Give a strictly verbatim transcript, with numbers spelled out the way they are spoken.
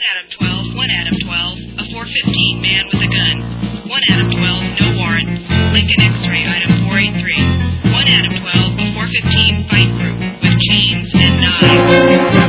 Adam twelve, one Adam twelve, a four fifteen man with a gun. one Adam twelve, no warrant. Lincoln X-ray, item four eighty-three. one Adam twelve, a four fifteen fight group with chains and knives.